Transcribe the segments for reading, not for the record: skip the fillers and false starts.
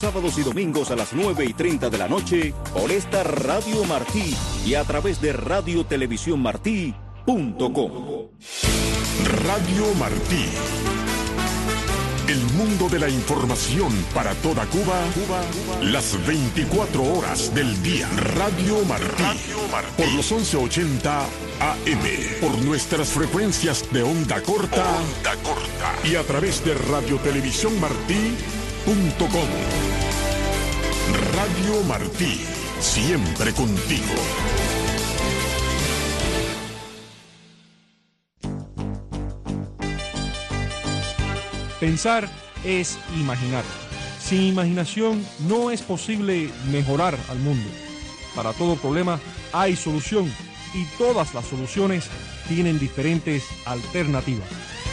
Sábados y domingos a las 9:30 de la noche por esta Radio Martí y a través de radiotelevisiónmartí.com. Radio Martí. El mundo de la información para toda Cuba, las 24 horas del día. Radio Martí. Por los 1180 AM. Por nuestras frecuencias de onda corta. Y a través de radiotelevisiónmartí.com. Radio Martí, siempre contigo. Pensar es imaginar. Sin imaginación no es posible mejorar al mundo. Para todo problema hay solución y todas las soluciones tienen diferentes alternativas.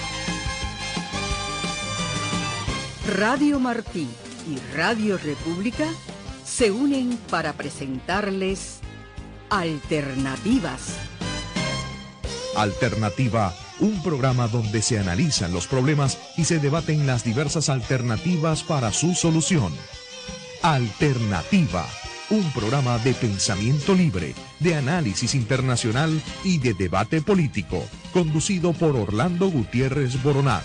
Radio Martí y Radio República se unen para presentarles Alternativas. Alternativa, un programa donde se analizan los problemas y se debaten las diversas alternativas para su solución. Alternativa, un programa de pensamiento libre, de análisis internacional y de debate político, conducido por Orlando Gutiérrez Boronat.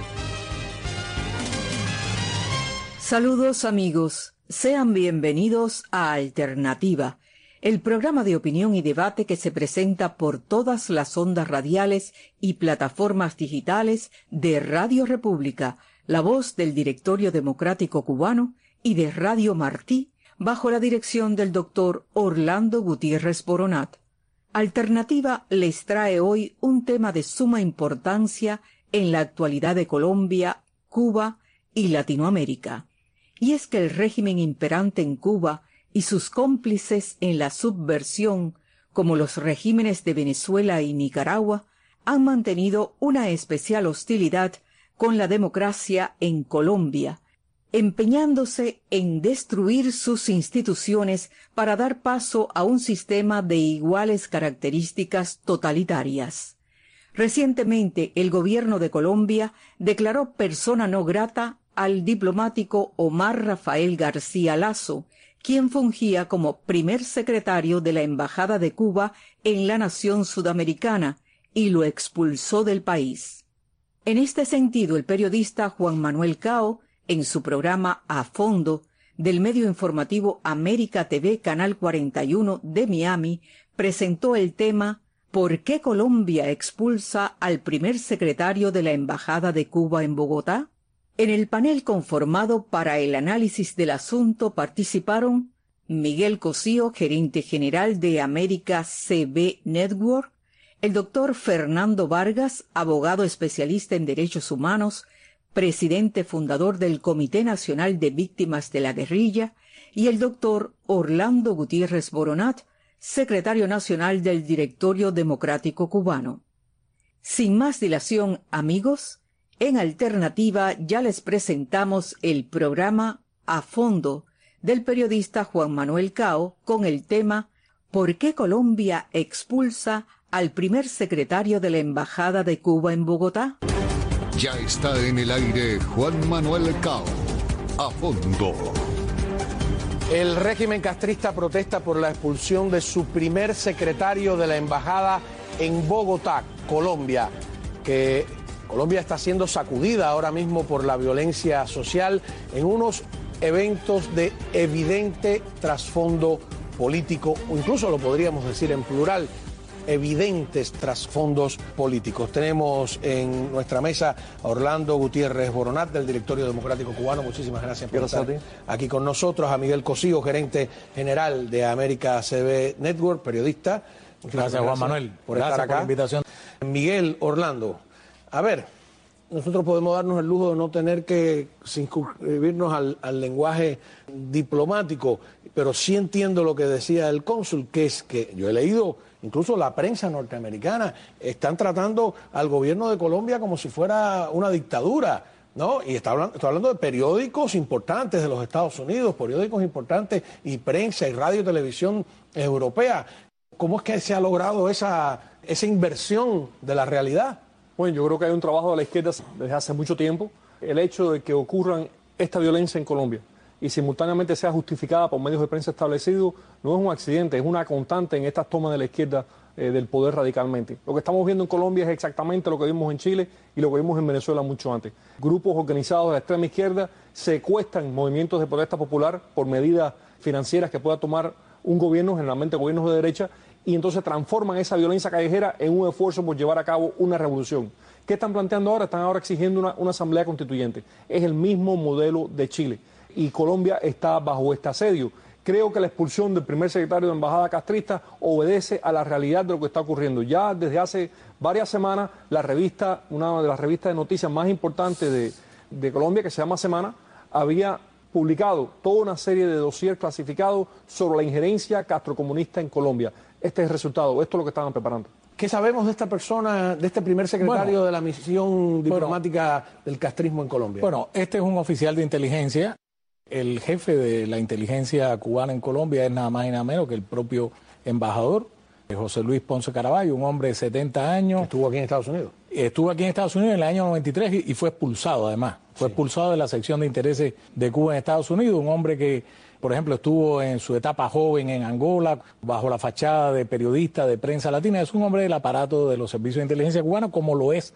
Saludos amigos, sean bienvenidos a Alternativa, el programa de opinión y debate que se presenta por todas las ondas radiales y plataformas digitales de Radio República, la voz del Directorio Democrático Cubano, y de Radio Martí, bajo la dirección del doctor Orlando Gutiérrez Boronat. Alternativa les trae hoy un tema de suma importancia en la actualidad de Colombia, Cuba y Latinoamérica. Y es que el régimen imperante en Cuba y sus cómplices en la subversión, como los regímenes de Venezuela y Nicaragua, han mantenido una especial hostilidad con la democracia en Colombia, empeñándose en destruir sus instituciones para dar paso a un sistema de iguales características totalitarias. Recientemente, el gobierno de Colombia declaró persona no grata al diplomático Omar Rafael García Lazo, quien fungía como primer secretario de la Embajada de Cuba en la nación sudamericana, y lo expulsó del país. En este sentido, el periodista Juan Manuel Cao, en su programa A Fondo, del medio informativo América TV Canal 41 de Miami, presentó el tema ¿Por qué Colombia expulsa al primer secretario de la Embajada de Cuba en Bogotá? En el panel conformado para el análisis del asunto participaron Miguel Cosío, gerente general de América CB Network, el doctor Fernando Vargas, abogado especialista en derechos humanos, presidente fundador del Comité Nacional de Víctimas de la Guerrilla, y el doctor Orlando Gutiérrez Boronat, secretario nacional del Directorio Democrático Cubano. Sin más dilación, amigos, en Alternativa ya les presentamos el programa A Fondo del periodista Juan Manuel Cao con el tema ¿Por qué Colombia expulsa al primer secretario de la Embajada de Cuba en Bogotá? Ya está en el aire Juan Manuel Cao. A Fondo. El régimen castrista protesta por la expulsión de su primer secretario de la Embajada en Bogotá, Colombia, que Colombia está siendo sacudida ahora mismo por la violencia social en unos eventos de evidente trasfondo político, o incluso lo podríamos decir en plural, evidentes trasfondos políticos. Tenemos en nuestra mesa a Orlando Gutiérrez Boronat, del Directorio Democrático Cubano. Muchísimas gracias por estar aquí con nosotros. A Miguel Cosío, gerente general de América CB Network, periodista. Gracias, Juan Manuel, por estar acá. Por la invitación. Miguel, Orlando, a ver, nosotros podemos darnos el lujo de no tener que circunscribirnos al lenguaje diplomático, pero sí entiendo lo que decía el cónsul, que es que yo he leído, incluso la prensa norteamericana, están tratando al gobierno de Colombia como si fuera una dictadura, ¿no? Y estoy hablando de periódicos importantes de los Estados Unidos, periódicos importantes y prensa y radio y televisión europea. ¿Cómo es que se ha logrado esa inversión de la realidad? Bueno, yo creo que hay un trabajo de la izquierda desde hace mucho tiempo. El hecho de que ocurran esta violencia en Colombia y simultáneamente sea justificada por medios de prensa establecidos, no es un accidente, es una constante en estas tomas de la izquierda del poder radicalmente. Lo que estamos viendo en Colombia es exactamente lo que vimos en Chile y lo que vimos en Venezuela mucho antes. Grupos organizados de la extrema izquierda secuestran movimientos de protesta popular por medidas financieras que pueda tomar un gobierno, generalmente gobiernos de derecha, y entonces transforman esa violencia callejera en un esfuerzo por llevar a cabo una revolución. ¿Qué están planteando ahora? Están ahora exigiendo una asamblea constituyente. Es el mismo modelo de Chile y Colombia está bajo este asedio. Creo que la expulsión del primer secretario de embajada castrista obedece a la realidad de lo que está ocurriendo. Ya desde hace varias semanas, una de las revistas de noticias más importantes de Colombia, que se llama Semana, había publicado toda una serie de dossiers clasificados sobre la injerencia castrocomunista en Colombia. Este es el resultado, esto es lo que estaban preparando. ¿Qué sabemos de esta persona, de este primer secretario de la misión diplomática del castrismo en Colombia? Bueno, este es un oficial de inteligencia. El jefe de la inteligencia cubana en Colombia es nada más y nada menos que el propio embajador, José Luis Ponce Caraballo, un hombre de 70 años. ¿Estuvo aquí en Estados Unidos? Estuvo aquí en Estados Unidos en el año 93 y fue expulsado además. Fue expulsado de la sección de intereses de Cuba en Estados Unidos, un hombre que, por ejemplo, estuvo en su etapa joven en Angola, bajo la fachada de periodista de prensa latina. Es un hombre del aparato de los servicios de inteligencia cubana, como lo es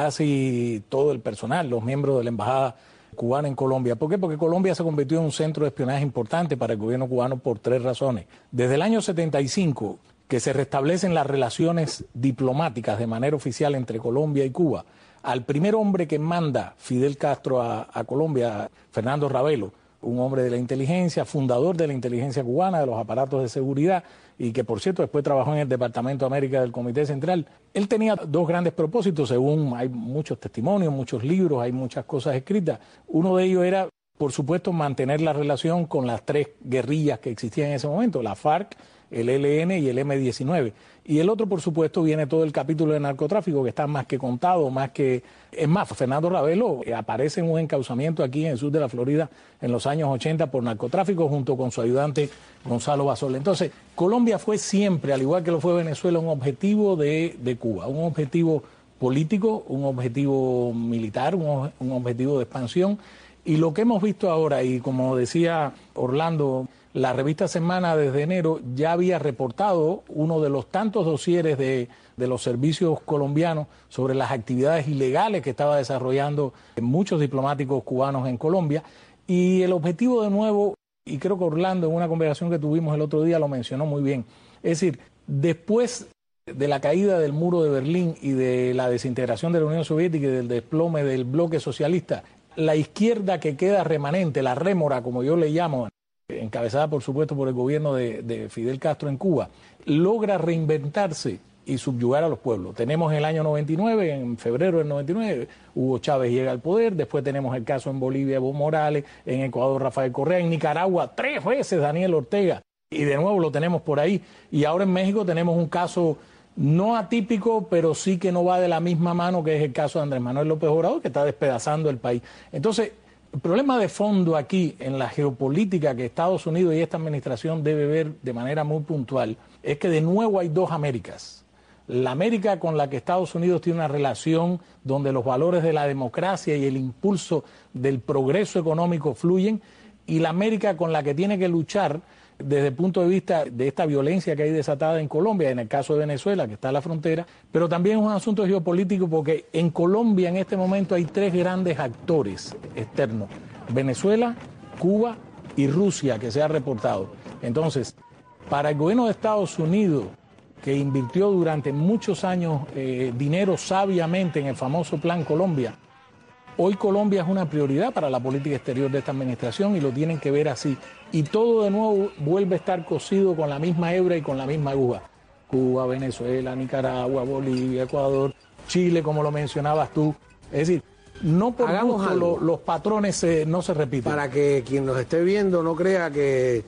casi todo el personal, los miembros de la embajada cubana en Colombia. ¿Por qué? Porque Colombia se convirtió en un centro de espionaje importante para el gobierno cubano por 3 razones. Desde el año 75, que se restablecen las relaciones diplomáticas de manera oficial entre Colombia y Cuba, al primer hombre que manda Fidel Castro a Colombia, Fernando Ravelo, un hombre de la inteligencia, fundador de la inteligencia cubana, de los aparatos de seguridad, y que por cierto después trabajó en el Departamento de América del Comité Central. Él tenía 2 grandes propósitos, según hay muchos testimonios, muchos libros, hay muchas cosas escritas. Uno de ellos era, por supuesto, mantener la relación con las 3 guerrillas que existían en ese momento, la FARC, el ELN y el M-19. Y el otro, por supuesto, viene todo el capítulo de narcotráfico, que está más que contado, más que... Es más, Fernando Ravelo aparece en un encauzamiento aquí en el sur de la Florida en los años 80 por narcotráfico junto con su ayudante Gonzalo Basola. Entonces, Colombia fue siempre, al igual que lo fue Venezuela, un objetivo de Cuba, un objetivo político, un objetivo militar, un objetivo de expansión. Y lo que hemos visto ahora, y como decía Orlando, la revista Semana desde enero ya había reportado uno de los tantos dosieres de los servicios colombianos sobre las actividades ilegales que estaba desarrollando muchos diplomáticos cubanos en Colombia. Y el objetivo de nuevo, y creo que Orlando en una conversación que tuvimos el otro día lo mencionó muy bien, es decir, después de la caída del muro de Berlín y de la desintegración de la Unión Soviética y del desplome del bloque socialista, la izquierda que queda remanente, la rémora como yo le llamo, encabezada por supuesto por el gobierno de Fidel Castro en Cuba, logra reinventarse y subyugar a los pueblos. Tenemos el año 99, en febrero del 99, Hugo Chávez llega al poder, después tenemos el caso en Bolivia, Evo Morales, en Ecuador, Rafael Correa, en Nicaragua, 3 veces Daniel Ortega, y de nuevo lo tenemos por ahí, y ahora en México tenemos un caso no atípico, pero sí que no va de la misma mano, que es el caso de Andrés Manuel López Obrador, que está despedazando el país. Entonces, el problema de fondo aquí en la geopolítica que Estados Unidos y esta administración debe ver de manera muy puntual es que de nuevo hay 2 Américas. La América con la que Estados Unidos tiene una relación donde los valores de la democracia y el impulso del progreso económico fluyen, y la América con la que tiene que luchar desde el punto de vista de esta violencia que hay desatada en Colombia, en el caso de Venezuela, que está a la frontera, pero también es un asunto geopolítico porque en Colombia en este momento hay 3 grandes actores externos: Venezuela, Cuba y Rusia, que se ha reportado. Entonces, para el gobierno de Estados Unidos, que invirtió durante muchos años dinero sabiamente en el famoso Plan Colombia, hoy Colombia es una prioridad para la política exterior de esta administración y lo tienen que ver así. Y todo de nuevo vuelve a estar cosido con la misma hebra y con la misma aguja. Cuba, Venezuela, Nicaragua, Bolivia, Ecuador, Chile, como lo mencionabas tú. Es decir, no por gusto los patrones no se repiten. Para que quien nos esté viendo no crea que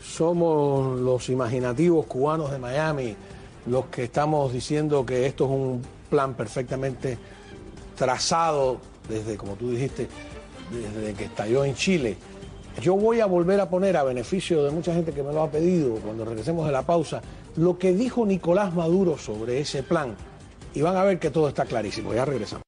somos los imaginativos cubanos de Miami los que estamos diciendo que esto es un plan perfectamente trazado desde, como tú dijiste, desde que estalló en Chile. Yo voy a volver a poner, a beneficio de mucha gente que me lo ha pedido, cuando regresemos de la pausa, lo que dijo Nicolás Maduro sobre ese plan. Y van a ver que todo está clarísimo. Ya regresamos.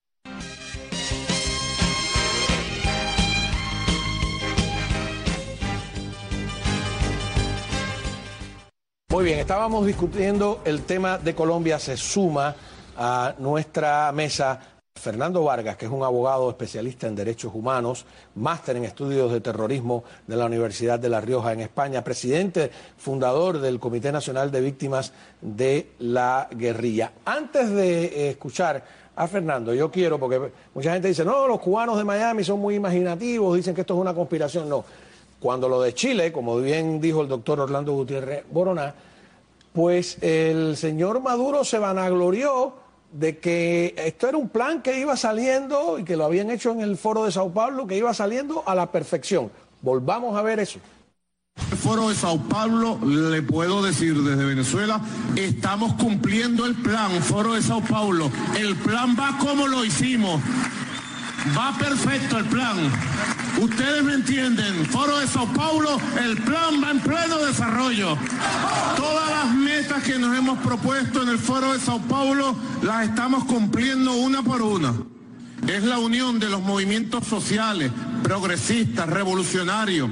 Muy bien, estábamos discutiendo el tema de Colombia. Se suma a nuestra mesa Fernando Vargas, que es un abogado especialista en derechos humanos, máster en estudios de terrorismo de la Universidad de La Rioja en España, presidente fundador del Comité Nacional de Víctimas de la Guerrilla. Antes de escuchar a Fernando, yo quiero, porque mucha gente dice, no, los cubanos de Miami son muy imaginativos, dicen que esto es una conspiración. No, cuando lo de Chile, como bien dijo el doctor Orlando Gutiérrez Boronat, pues el señor Maduro se vanaglorió de que esto era un plan que iba saliendo y que lo habían hecho en el Foro de Sao Paulo, que iba saliendo a la perfección. Volvamos a ver eso. El Foro de Sao Paulo, le puedo decir desde Venezuela, estamos cumpliendo el plan. Foro de Sao Paulo, el plan va como lo hicimos. Va perfecto el plan. Ustedes me entienden. Foro de Sao Paulo, el plan va en pleno desarrollo. Todas las metas que nos hemos propuesto en el Foro de Sao Paulo las estamos cumpliendo una por una. Es la unión de los movimientos sociales, progresistas, revolucionarios,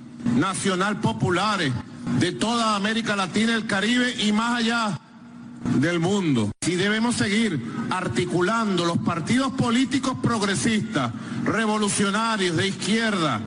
nacional populares, de toda América Latina, el Caribe y más allá del mundo. Si debemos seguir articulando los partidos políticos progresistas, revolucionarios, de izquierda,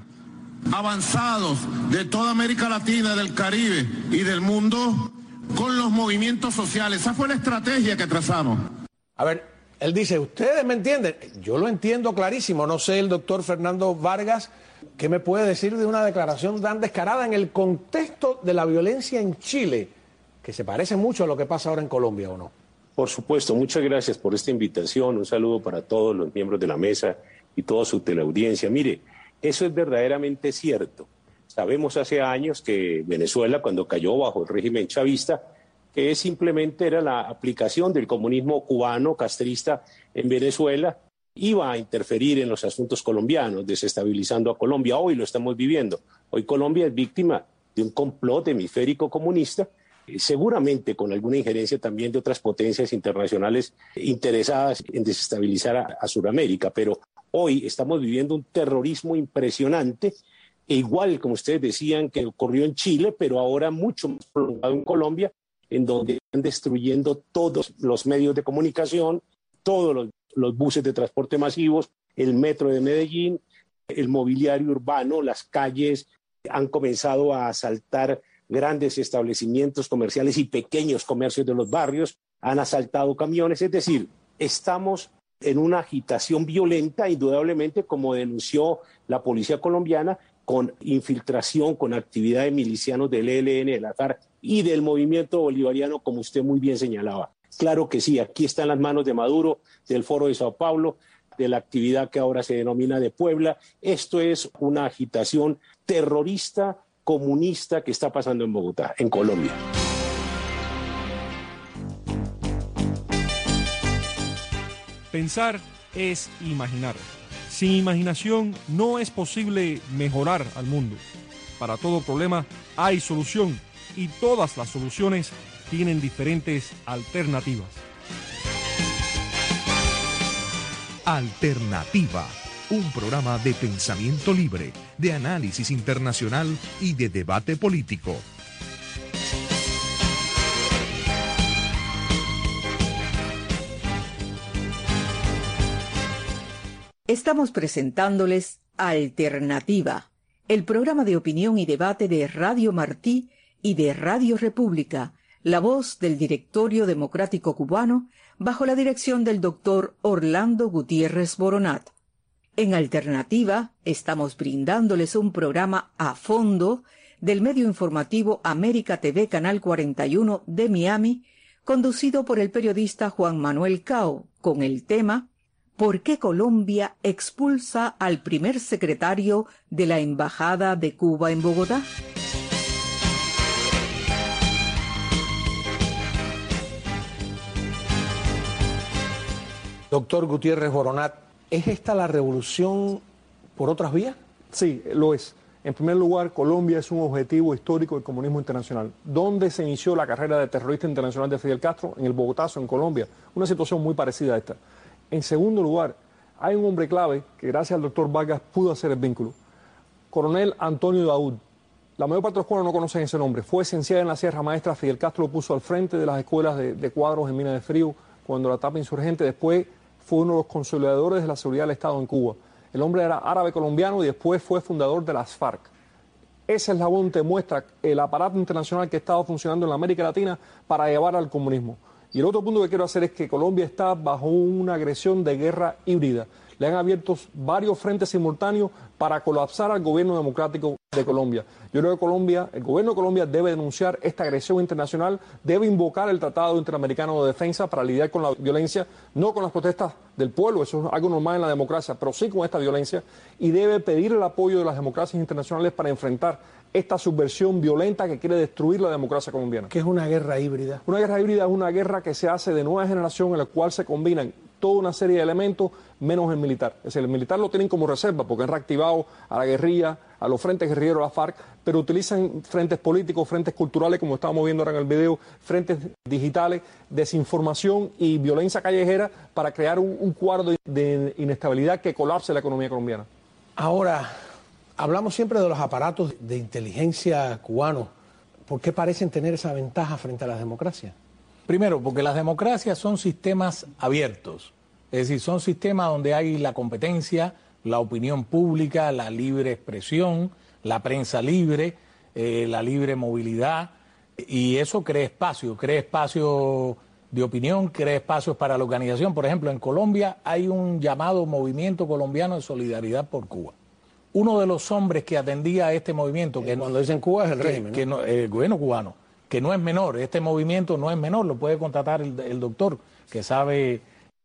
avanzados de toda América Latina, del Caribe y del mundo, con los movimientos sociales. Esa fue la estrategia que trazamos. A ver, él dice, ¿ustedes me entienden? Yo lo entiendo clarísimo. No sé, el doctor Fernando Vargas, ¿qué me puede decir de una declaración tan descarada en el contexto de la violencia en Chile, que se parece mucho a lo que pasa ahora en Colombia, o no? Por supuesto, muchas gracias por esta invitación. Un saludo para todos los miembros de la mesa y toda su teleaudiencia. Mire, eso es verdaderamente cierto. Sabemos hace años que Venezuela, cuando cayó bajo el régimen chavista, que simplemente era la aplicación del comunismo cubano castrista en Venezuela, iba a interferir en los asuntos colombianos, desestabilizando a Colombia. Hoy lo estamos viviendo. Hoy Colombia es víctima de un complot hemisférico comunista, seguramente con alguna injerencia también de otras potencias internacionales interesadas en desestabilizar a Sudamérica, pero hoy estamos viviendo un terrorismo impresionante, e igual como ustedes decían que ocurrió en Chile, pero ahora mucho más prolongado en Colombia, en donde están destruyendo todos los medios de comunicación, todos los buses de transporte masivos, el metro de Medellín, el mobiliario urbano, las calles, han comenzado a asaltar grandes establecimientos comerciales y pequeños comercios de los barrios, han asaltado camiones, es decir, estamos en una agitación violenta, indudablemente, como denunció la policía colombiana, con infiltración, con actividad de milicianos del ELN, de la FARC y del movimiento bolivariano, como usted muy bien señalaba. Claro que sí, aquí están las manos de Maduro, del Foro de Sao Paulo, de la actividad que ahora se denomina de Puebla. Esto es una agitación terrorista, comunista que está pasando en Bogotá, en Colombia. Pensar es imaginar. Sin imaginación no es posible mejorar al mundo. Para todo problema hay solución y todas las soluciones tienen diferentes alternativas. Alternativa, un programa de pensamiento libre, de análisis internacional y de debate político. Estamos presentándoles Alternativa, el programa de opinión y debate de Radio Martí y de Radio República, la voz del Directorio Democrático Cubano, bajo la dirección del doctor Orlando Gutiérrez Boronat. En Alternativa estamos brindándoles un programa a fondo del medio informativo América TV Canal 41 de Miami, conducido por el periodista Juan Manuel Cao, con el tema ¿Por qué Colombia expulsa al primer secretario de la Embajada de Cuba en Bogotá? Doctor Gutiérrez Boronat, ¿es esta la revolución por otras vías? Sí, lo es. En primer lugar, Colombia es un objetivo histórico del comunismo internacional. ¿Dónde se inició la carrera de terrorista internacional de Fidel Castro? En el Bogotazo, en Colombia. Una situación muy parecida a esta. En segundo lugar, hay un hombre clave que gracias al doctor Vargas pudo hacer el vínculo. Coronel Antonio Daoud, La mayor parte de los cubanos no conocen ese nombre. Fue esencial en la Sierra Maestra. Fidel Castro lo puso al frente de las escuelas de cuadros en Minas de Frío cuando la etapa insurgente. Después fue uno de los consolidadores de la seguridad del Estado en Cuba. El hombre era árabe colombiano y después fue fundador de las FARC. Ese eslabón te muestra el aparato internacional que ha estado funcionando en la América Latina para llevar al comunismo. Y el otro punto que quiero hacer es que Colombia está bajo una agresión de guerra híbrida. Le han abierto varios frentes simultáneos para colapsar al gobierno democrático de Colombia. Yo creo que el gobierno de Colombia debe denunciar esta agresión internacional, debe invocar el Tratado Interamericano de Defensa para lidiar con la violencia, no con las protestas del pueblo, eso es algo normal en la democracia, pero sí con esta violencia, y debe pedir el apoyo de las democracias internacionales para enfrentar esta subversión violenta que quiere destruir la democracia colombiana. ¿Qué es una guerra híbrida? Una guerra híbrida es una guerra que se hace de nueva generación en la cual se combinan toda una serie de elementos menos el militar. Es decir, el militar lo tienen como reserva porque han reactivado a la guerrilla, a los frentes guerrilleros de la FARC, pero utilizan frentes políticos, frentes culturales, como estábamos viendo ahora en el video, frentes digitales, desinformación y violencia callejera para crear un cuadro de inestabilidad que colapse la economía colombiana. Ahora, hablamos siempre de los aparatos de inteligencia cubanos. ¿Por qué parecen tener esa ventaja frente a las democracias? Primero, porque las democracias son sistemas abiertos, es decir, son sistemas donde hay la competencia, la opinión pública, la libre expresión, la prensa libre, la libre movilidad, y eso crea espacio de opinión, crea espacios para la organización. Por ejemplo, en Colombia hay un llamado Movimiento Colombiano de Solidaridad por Cuba. Uno de los hombres que atendía a este movimiento, que cuando dicen Cuba es el régimen, ¿no? El gobierno cubano, que no es menor, este movimiento no es menor, lo puede contratar el doctor, que sabe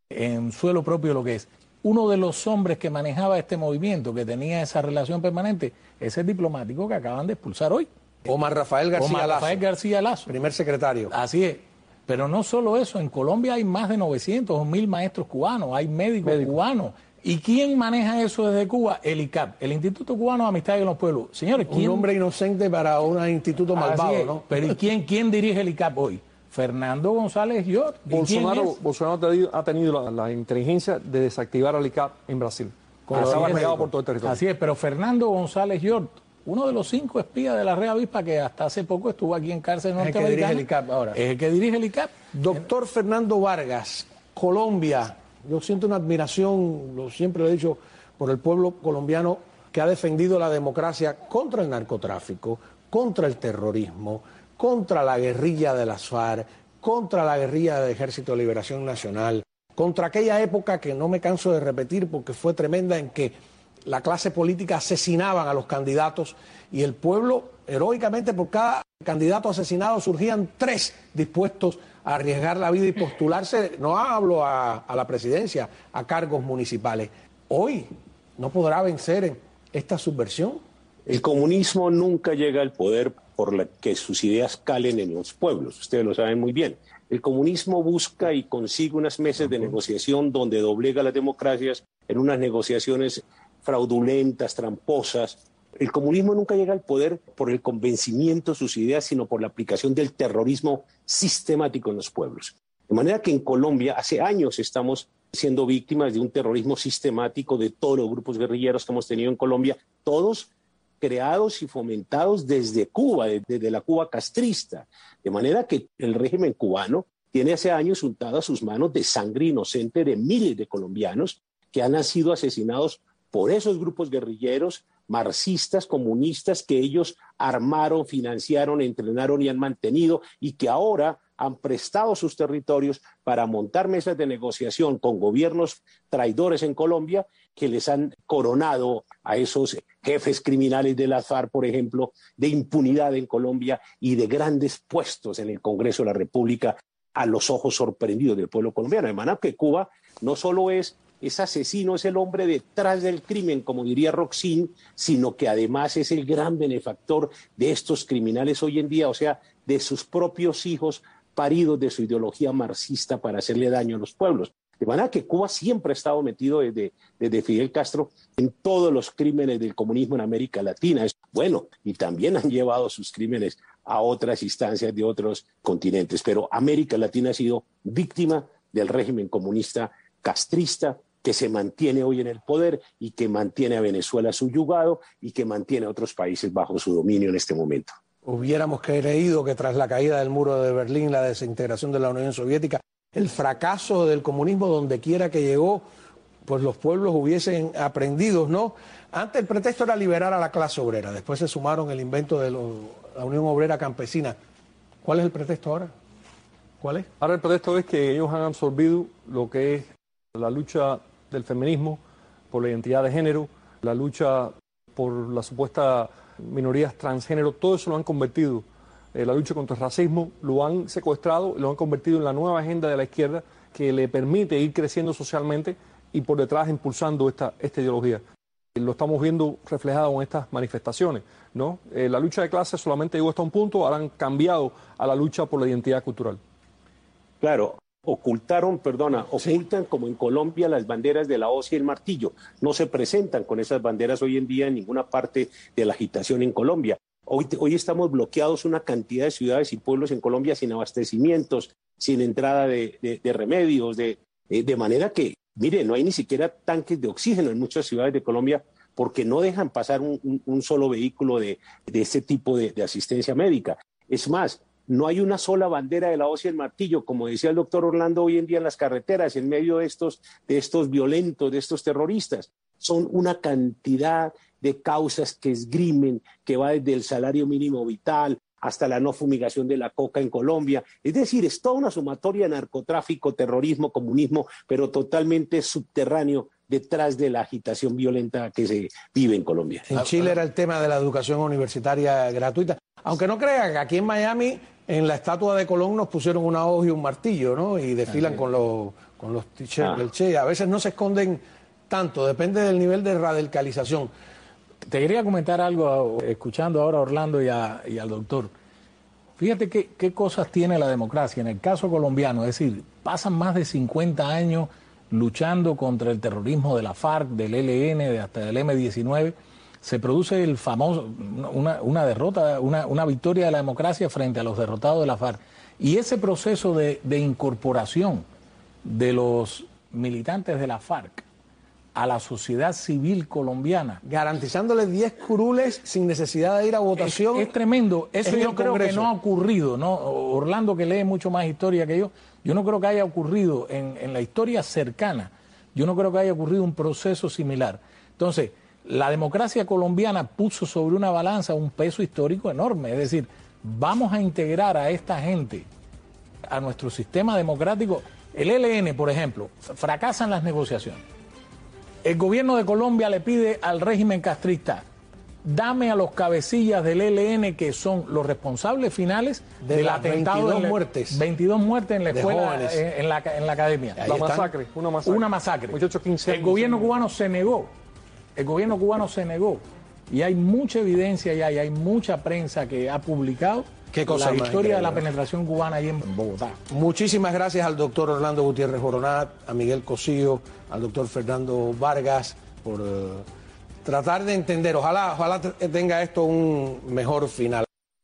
en suelo propio lo que es. Uno de los hombres que manejaba este movimiento, que tenía esa relación permanente, es el diplomático que acaban de expulsar hoy. Omar Rafael García Lazo. Primer secretario. Así es. Pero no solo eso, en Colombia hay más de 900 o 1000 maestros cubanos, hay médicos cubanos. ¿Y quién maneja eso desde Cuba? El ICAP, el Instituto Cubano de Amistad con los Pueblos. Señores, un nombre inocente para un instituto malvado, ¿no? Pero ¿y quién dirige el ICAP hoy? Fernando González Yort. Bolsonaro ha tenido la inteligencia de desactivar al ICAP en Brasil. Estaba regado por todo el territorio. Así es, pero Fernando González Yort, uno de los 5 espías de la Red Avispa que hasta hace poco estuvo aquí en cárcel norteamericana. Es el que dirige el ICAP ahora. Es el que dirige el ICAP. Doctor Fernando Vargas, Colombia. Yo siento una admiración, siempre lo he dicho, por el pueblo colombiano que ha defendido la democracia contra el narcotráfico, contra el terrorismo, contra la guerrilla de las FARC, contra la guerrilla del Ejército de Liberación Nacional, contra aquella época que no me canso de repetir porque fue tremenda, en que la clase política asesinaban a los candidatos y el pueblo, heroicamente, por cada candidato asesinado surgían 3 dispuestos a arriesgar la vida y postularse, no hablo a la presidencia, a cargos municipales. Hoy no podrá vencer esta subversión. El comunismo nunca llega al poder por la que sus ideas calen en los pueblos, ustedes lo saben muy bien. El comunismo busca y consigue unas mesas de negociación donde doblega las democracias en unas negociaciones fraudulentas, tramposas. El comunismo nunca llega al poder por el convencimiento de sus ideas, sino por la aplicación del terrorismo sistemático en los pueblos. De manera que en Colombia hace años estamos siendo víctimas de un terrorismo sistemático de todos los grupos guerrilleros que hemos tenido en Colombia, todos creados y fomentados desde Cuba, desde la Cuba castrista. De manera que el régimen cubano tiene hace años untado a sus manos de sangre inocente de miles de colombianos que han sido asesinados por esos grupos guerrilleros marxistas, comunistas, que ellos armaron, financiaron, entrenaron y han mantenido, y que ahora han prestado sus territorios para montar mesas de negociación con gobiernos traidores en Colombia, que les han coronado a esos jefes criminales de la FARC, por ejemplo, de impunidad en Colombia y de grandes puestos en el Congreso de la República a los ojos sorprendidos del pueblo colombiano. De manera que Cuba no solo es asesino, es el hombre detrás del crimen, como diría Roxin, sino que además es el gran benefactor de estos criminales hoy en día, o sea, de sus propios hijos paridos de su ideología marxista para hacerle daño a los pueblos. De manera que Cuba siempre ha estado metido desde Fidel Castro en todos los crímenes del comunismo en América Latina. Bueno, y también han llevado sus crímenes a otras instancias de otros continentes, pero América Latina ha sido víctima del régimen comunista castrista, que se mantiene hoy en el poder y que mantiene a Venezuela subyugado y que mantiene a otros países bajo su dominio en este momento. Hubiéramos creído que tras la caída del muro de Berlín, la desintegración de la Unión Soviética, el fracaso del comunismo donde quiera que llegó, pues los pueblos hubiesen aprendido, ¿no? Antes el pretexto era liberar a la clase obrera, después se sumaron el invento de la Unión Obrera Campesina. ¿Cuál es el pretexto ahora? ¿Cuál es? Ahora el pretexto es que ellos han absorbido lo que es la lucha del feminismo por la identidad de género, la lucha por la supuesta minorías transgénero, todo eso lo han convertido, la lucha contra el racismo, lo han secuestrado, lo han convertido en la nueva agenda de la izquierda que le permite ir creciendo socialmente y por detrás impulsando esta ideología. Lo estamos viendo reflejado en estas manifestaciones, ¿no? La lucha de clases solamente llegó hasta un punto, ahora han cambiado a la lucha por la identidad cultural. Claro, ocultan como en Colombia las banderas de la hoz y el martillo. No se presentan con esas banderas hoy en día en ninguna parte de la agitación en Colombia. Hoy estamos bloqueados una cantidad de ciudades y pueblos en Colombia sin abastecimientos, sin entrada de remedios, de manera que, mire, no hay ni siquiera tanques de oxígeno en muchas ciudades de Colombia porque no dejan pasar un solo vehículo de este tipo de asistencia médica. Es más, no hay una sola bandera de la hoz y el martillo, como decía el doctor Orlando, hoy en día en las carreteras, en medio de estos violentos, de estos terroristas. Son una cantidad de causas que esgrimen, que va desde el salario mínimo vital hasta la no fumigación de la coca en Colombia. Es decir, es toda una sumatoria de narcotráfico, terrorismo, comunismo, pero totalmente subterráneo detrás de la agitación violenta que se vive en Colombia. En Chile era el tema de la educación universitaria gratuita. Aunque no crean que aquí en Miami, en la estatua de Colón nos pusieron una hoz y un martillo, ¿no? Y desfilan con los t-shirts del Che. A veces no se esconden tanto, depende del nivel de radicalización. Te quería comentar algo, escuchando ahora a Orlando y al doctor. Fíjate qué cosas tiene la democracia. En el caso colombiano, es decir, pasan más de 50 años luchando contra el terrorismo de la FARC, del ELN, hasta del M-19. Se produce el famoso, una derrota, una victoria de la democracia frente a los derrotados de la FARC. Y ese proceso de incorporación de los militantes de la FARC a la sociedad civil colombiana, garantizándoles 10 curules sin necesidad de ir a votación. Es tremendo. Eso yo creo que no ha ocurrido, ¿no? Orlando, que lee mucho más historia que yo no creo que haya ocurrido en la historia cercana. Yo no creo que haya ocurrido un proceso similar. Entonces, la democracia colombiana puso sobre una balanza un peso histórico enorme. Es decir, vamos a integrar a esta gente a nuestro sistema democrático. El ELN, por ejemplo, fracasan las negociaciones. El gobierno de Colombia le pide al régimen castrista: dame a los cabecillas del ELN que son los responsables finales del atentado. 22 muertes en la escuela, en la academia. Una masacre. Muchachos, 15 años. El gobierno cubano se negó. Y hay mucha evidencia ya, y hay mucha prensa que ha publicado la historia de la penetración cubana ahí en Bogotá. Muchísimas gracias al doctor Orlando Gutiérrez Boronat, a Miguel Cosío, al doctor Fernando Vargas por tratar de entender. Ojalá tenga esto un mejor final.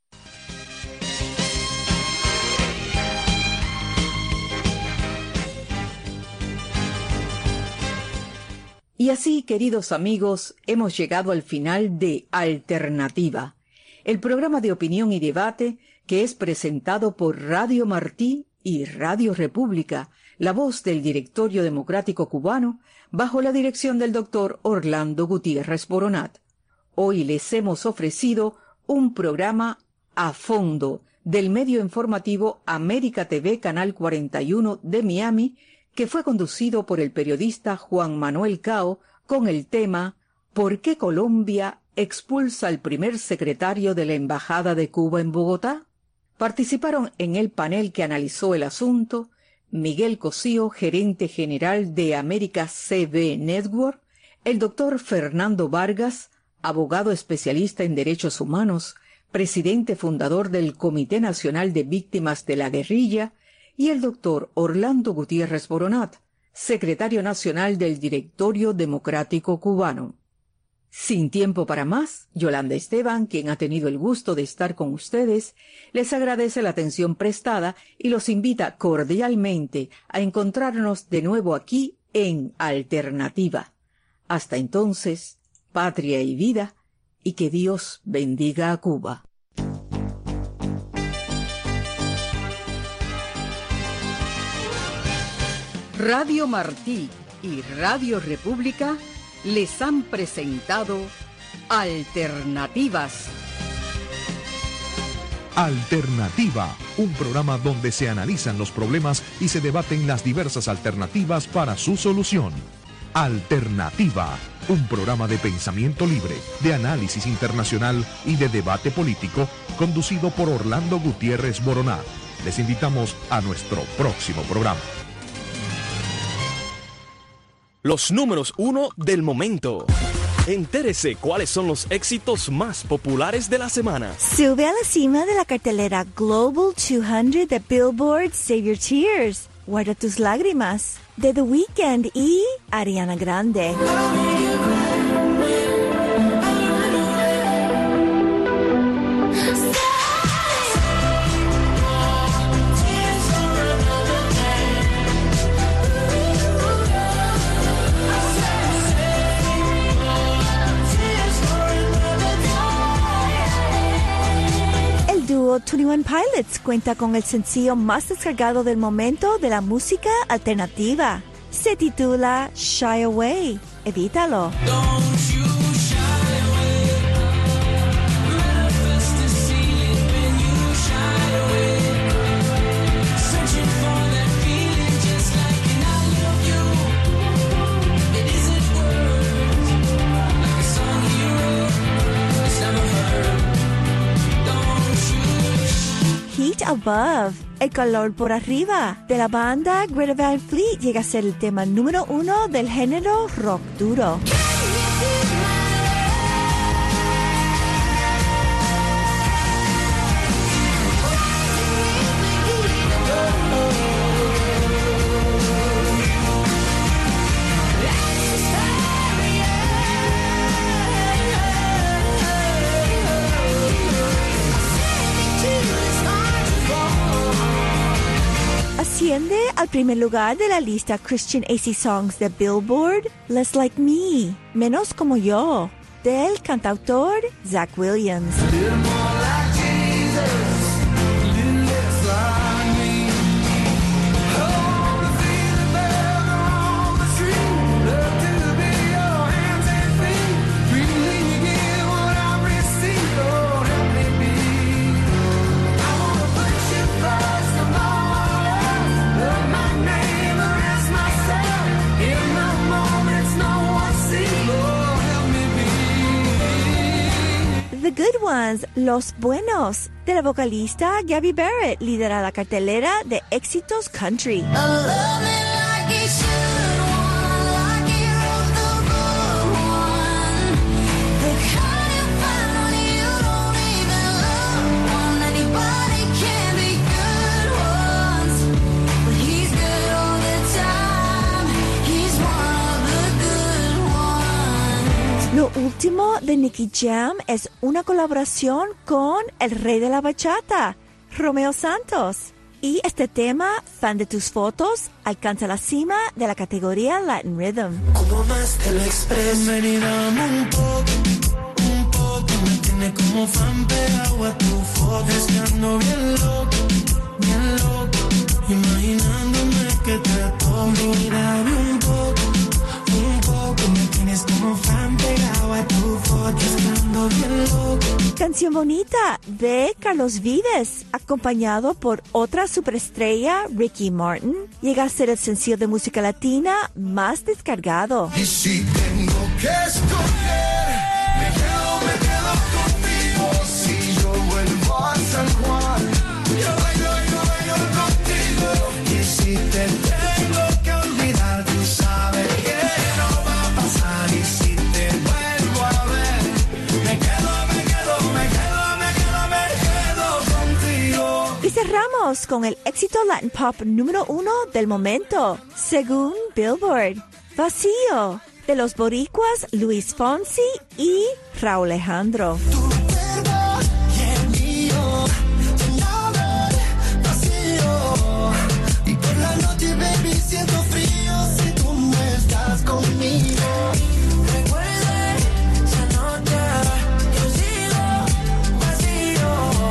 Y así, queridos amigos, hemos llegado al final de Alternativa, el programa de opinión y debate que es presentado por Radio Martí y Radio República, la voz del Directorio Democrático Cubano, bajo la dirección del doctor Orlando Gutiérrez Boronat. Hoy les hemos ofrecido un programa a fondo del medio informativo América TV Canal 41 de Miami, que fue conducido por el periodista Juan Manuel Cao con el tema ¿Por qué Colombia expulsa al primer secretario de la Embajada de Cuba en Bogotá? Participaron en el panel que analizó el asunto Miguel Cosío, gerente general de América CB Network, el doctor Fernando Vargas, abogado especialista en derechos humanos, presidente fundador del Comité Nacional de Víctimas de la Guerrilla, y el doctor Orlando Gutiérrez Boronat, secretario nacional del Directorio Democrático Cubano. Sin tiempo para más, Yolanda Esteban, quien ha tenido el gusto de estar con ustedes, les agradece la atención prestada y los invita cordialmente a encontrarnos de nuevo aquí en Alternativa. Hasta entonces, patria y vida, y que Dios bendiga a Cuba. Radio Martí y Radio República les han presentado Alternativas. Alternativa, un programa donde se analizan los problemas y se debaten las diversas alternativas para su solución. Alternativa, un programa de pensamiento libre, de análisis internacional y de debate político, conducido por Orlando Gutiérrez Boroná. Les invitamos a nuestro próximo programa. Los números 1 del momento. Entérese cuáles son los éxitos más populares de la semana. Sube a la cima de la cartelera Global 200 de Billboard Save Your Tears, Guarda tus lágrimas, de The Weeknd y Ariana Grande. El dúo 21 Pilots cuenta con el sencillo más descargado del momento de la música alternativa. Se titula Shy Away. Evítalo. Heat Above, el calor por arriba, de la banda Greta Van Fleet, llega a ser el tema número 1 del género rock duro. Asciende al primer lugar de la lista Christian AC Songs de Billboard, Less Like Me, Menos Como Yo, del cantautor Zach Williams. The Good Ones, Los Buenos, de la vocalista Gabby Barrett, lidera la cartelera de éxitos country. Lo último de Nicky Jam es una colaboración con el rey de la bachata, Romeo Santos. Y este tema, Fan de tus fotos, alcanza la cima de la categoría Latin Rhythm. Como más te lo expreso, ven y dame un poco, me tiene como fan pegado a tu foto. Es que ando bien loco, imaginándome que te toco. Ven y dame un poco, me tienes como fan pegado a tu foto. Es que ando bien loco. Canción bonita de Carlos Vives, acompañado por otra superestrella, Ricky Martin, llega a ser el sencillo de música latina más descargado. Y si tengo que escoger, me quedo contigo. Si yo vuelvo a San Juan, yo bailo contigo. Y si te tengo que olvidar, tú sabes que no va a pasar. Y si te vuelvo a ver, me quedo contigo. Y cerramos con el éxito Latin Pop número 1 del momento, según Billboard, Vacío, de los boricuas Luis Fonsi y Raúl Alejandro.